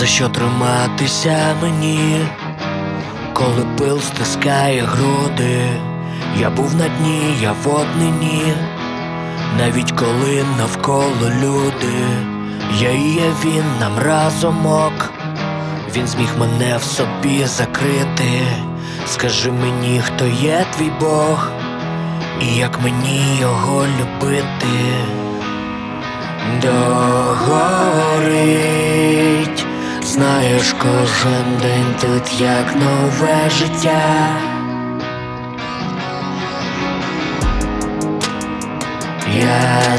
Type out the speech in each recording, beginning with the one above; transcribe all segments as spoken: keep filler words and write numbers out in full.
За що триматися мені, коли пил стискає груди? Я був на дні, я в однині, навіть коли навколо люди. Я і є він, нам разомок. Він зміг мене в собі закрити. Скажи мені, хто є твій Бог, і як мені його любити? Догорить, знаєш, кожен день тут як нове життя. Я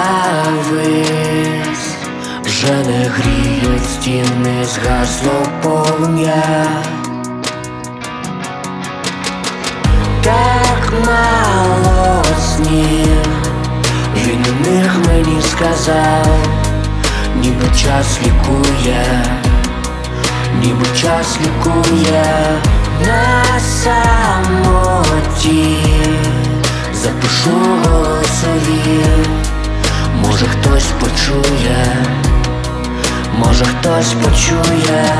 завис, вже не гріють стіни, згасло полум'я. Так мало снів, він у них мені сказав, ніби час лікує, ніби час лікує. На самоті запишу голосові, може хтось почує, може хтось почує.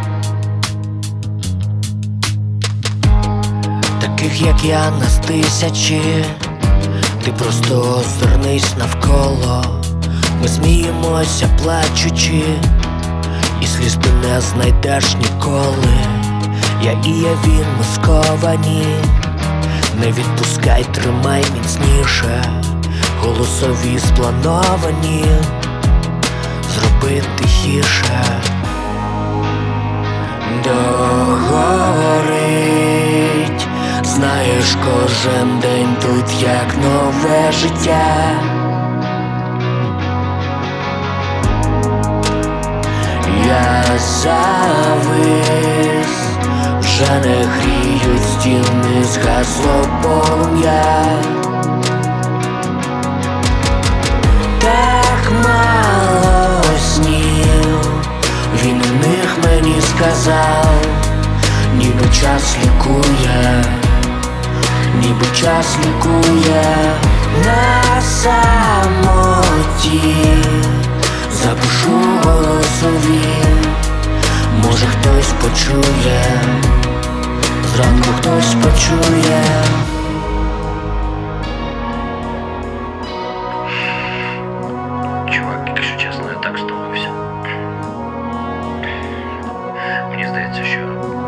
Таких як я нас тисячі, ти просто озирнись навколо. Ми сміємося плачучи, і сліз ти не знайдеш ніколи. Я і я він, ми сковані, не відпускай, тримай міцніше. Голосові сплановані, зроби тихіше. Догорить, знаєш, кожен день тут як нове життя. Я завис, вже не гріють стіни, згасло полум'я. Так мало снів, він у них мені сказав, ніби час лікує, ніби час лікує. На самоті запишу голосові, може хтось почує, зранку хтось почує. Чувак, якщо чесно, я так стомився. Мені здається, що